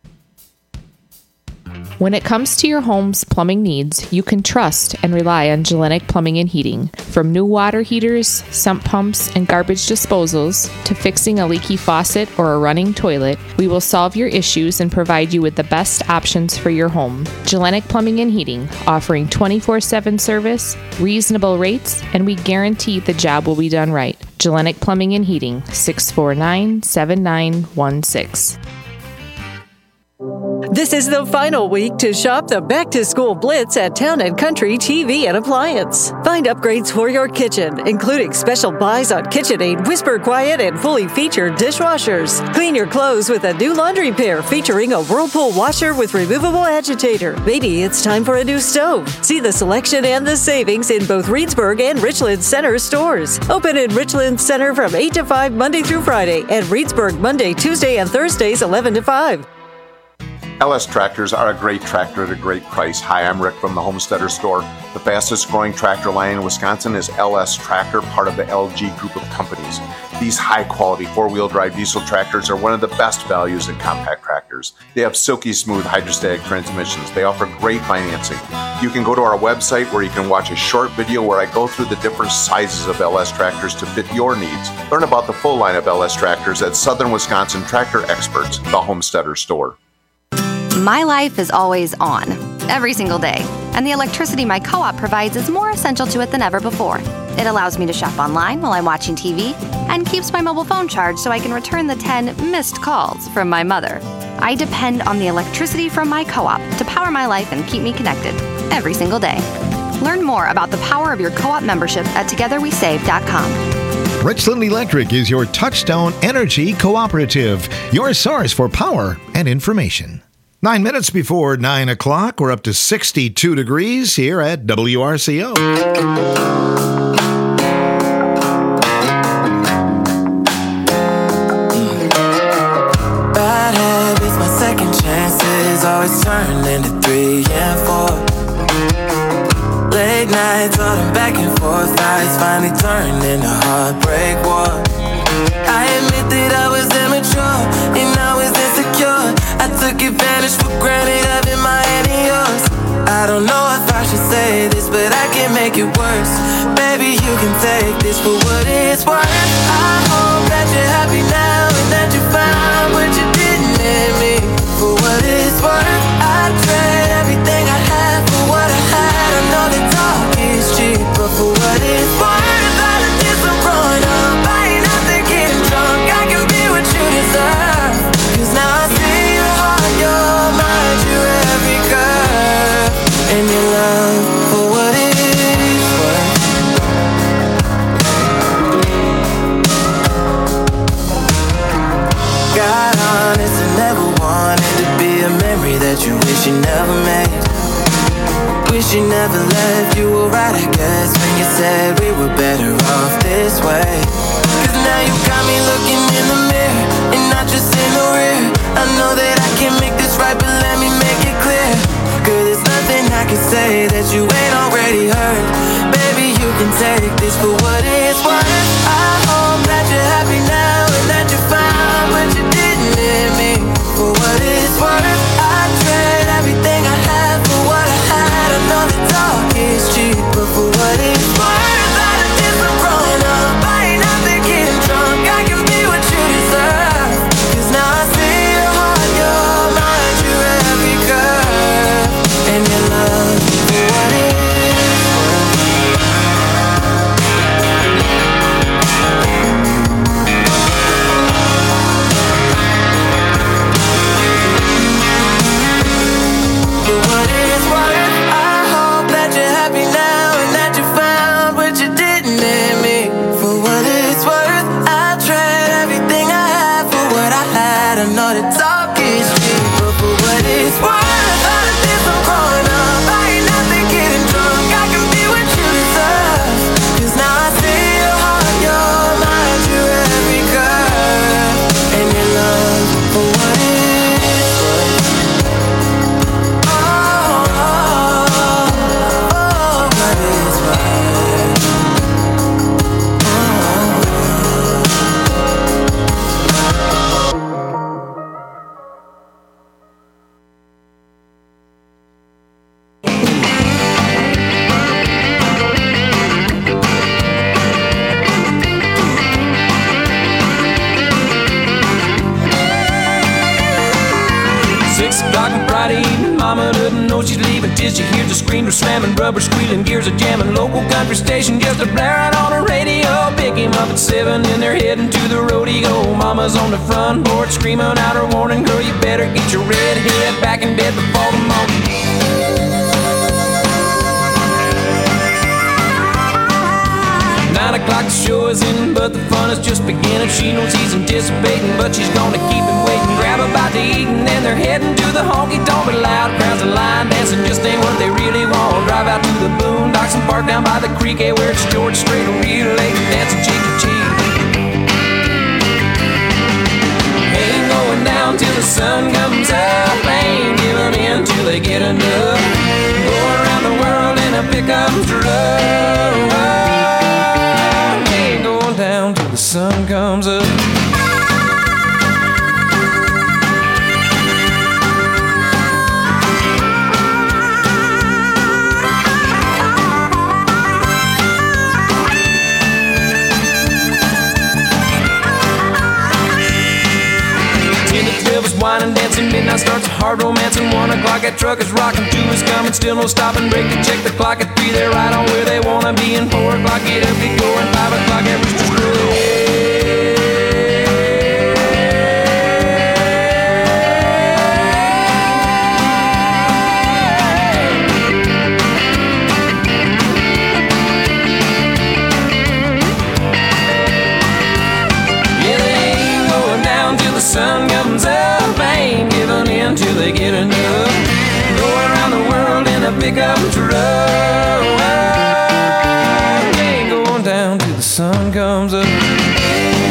Q: When it comes to your home's plumbing needs, you can trust and rely on Gellenic Plumbing and Heating. From new water heaters, sump pumps, and garbage disposals, to fixing a leaky faucet or a running toilet, we will solve your issues and provide you with the best options for your home. Gellenic Plumbing and Heating, offering twenty-four seven service, reasonable rates, and we guarantee the job will be done right. Gellenic Plumbing and Heating, six four nine, seven nine one six.
R: This is the final week to shop the back-to-school blitz at Town and Country T V and Appliance. Find upgrades for your kitchen, including special buys on KitchenAid, Whisper Quiet, and fully featured dishwashers. Clean your clothes with a new laundry pair featuring a Whirlpool washer with removable agitator. Maybe it's time for a new stove. See the selection and the savings in both Reedsburg and Richland Center stores. Open in Richland Center from eight to five Monday through Friday, and Reedsburg Monday, Tuesday, and Thursdays eleven to five.
S: L S Tractors are a great tractor at a great price. Hi, I'm Rick from the Homesteader Store. The fastest growing tractor line in Wisconsin is L S Tractor, part of the L G group of companies. These high-quality four-wheel drive diesel tractors are one of the best values in compact tractors. They have silky smooth hydrostatic transmissions. They offer great financing. You can go to our website where you can watch a short video where I go through the different sizes of L S tractors to fit your needs. Learn about the full line of L S tractors at Southern Wisconsin Tractor Experts, the Homesteader Store.
T: My life is always on, every single day, and the electricity my co-op provides is more essential to it than ever before. It allows me to shop online while I'm watching T V and keeps my mobile phone charged so I can return the ten missed calls from my mother. I depend on the electricity from my co-op to power my life and keep me connected every single day. Learn more about the power of your co-op membership at together we save dot com.
L: Richland Electric is your Touchstone Energy Cooperative, your source for power and information. Nine minutes before nine o'clock, we're up to sixty-two degrees here at W R C O.
Z: Bad habits
B: days always turned into three and four. Late nights, all them back and forth nights finally turned into heartbreak war. I admit that I was immature and I was insecure. I took advantage for granted, having my hand in yours. I don't know if I should say this, but I can make it worse. Baby, you can take this for what it's worth. I hope that you're happy now and that you found what you didn't in me. For what it's worth, I trade everything I had for what I had. I know that talk is cheap, but for what it's worth, I done did some growing up. I ain't out there getting drunk, I can be what you deserve. Cause now I see your heart, your mind, your every curve, and your love for what it is worth. Got honest and never wanted to be a memory that you wish you never made. Wish you never left, you were right I guess when you said we were better off this way. Cause now you got me looking in the mirror and not just in the rear. I know that I can make this right, but let me make it clear. Girl, there's nothing I can say that you ain't already heard. Baby, you can take this for what it's worth. I hope that you're happy now and that you found what you didn't in me. For what it's worth, I trade everything I had for what I had. I know the talk is cheap, but for what it's worth, I done did some growing up. I ain't out there getting drunk, I can be what you deserve. Cause now I see your heart, your mind, your every curve, and your love for what it is.
I: Slamming, rubber squealing, gears are jamming. Local country station just a blaring on the radio. Pick him up at seven and they're heading to the rodeo. Mama's on the front porch screaming out her warning. Girl, you better get your red head back in bed before the morning. Nine o'clock the show is in, but the fun is just beginning. She knows he's anticipating, but she's gonna keep him waiting. Grab a bite to eat and then they're heading to the honky-tonk. But loud crowds and line dancing just ain't what they really want. Drive out to the boondocks and park down by the creek, eh, where it's George Strait or real late dancing cheek to cheek. Ain't going down till the sun comes up. Ain't giving in till they get enough. Go around the world in a pickup truck. Down till the sun comes up. Ten to twelve is wine and dancing. Midnight starts a hard romancing. One o'clock that truck is rocking. Two is coming, still no stopping. Break to check the clock. At three they're right on where they wanna be. And four o'clock get up, get going. Five o'clock at Rooster's Grove. Sun comes up, ain't giving in till they get enough. Going around the world in a pickup truck. Ain't going down till the sun comes up.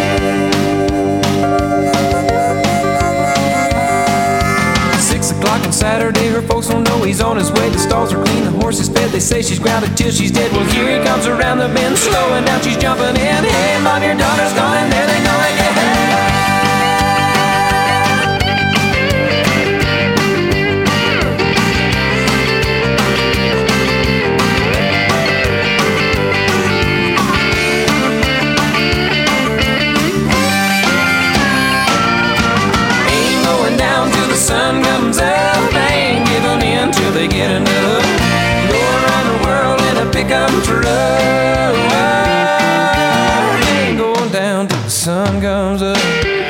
I: Six o'clock and Saturday, her folks don't know he's on his way. The stalls are clean, the horse is fed. They say she's grounded till she's dead. Well, here he comes around the bend, slowing down, she's jumping in. Hey, mom, your daughter's gone, and there they go again. Sun comes up, they ain't giving in till they get enough. Go around the world in a pickup truck. They ain't going down till the sun comes up.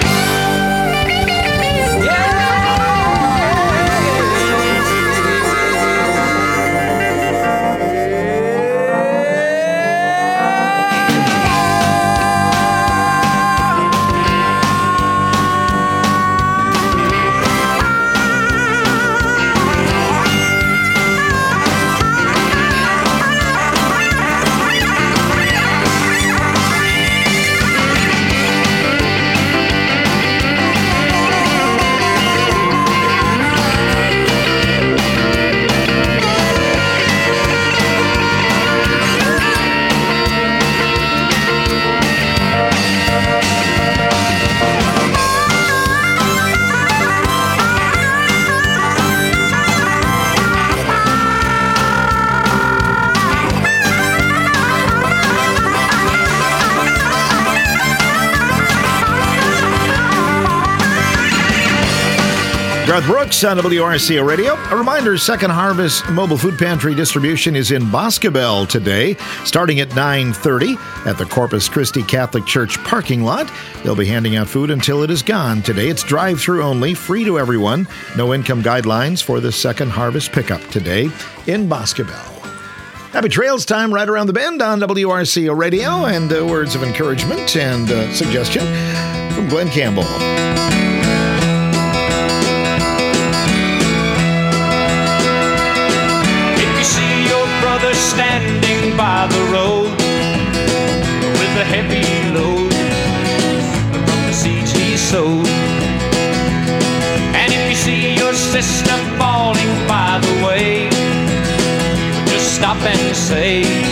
L: Garth Brooks on W R C A Radio. A reminder, Second Harvest Mobile Food Pantry distribution is in Boscobel today, starting at nine thirty at the Corpus Christi Catholic Church parking lot. They'll be handing out food until it is gone today. It's drive-through only, free to everyone. No income guidelines for the Second Harvest pickup today in Boscobel. Happy Trails time right around the bend on W R C A Radio, and uh, words of encouragement and uh, suggestion from Glenn Campbell.
Y: Standing by the road with a heavy load from the seeds he sowed. And if you see your sister falling by the way, just stop and say,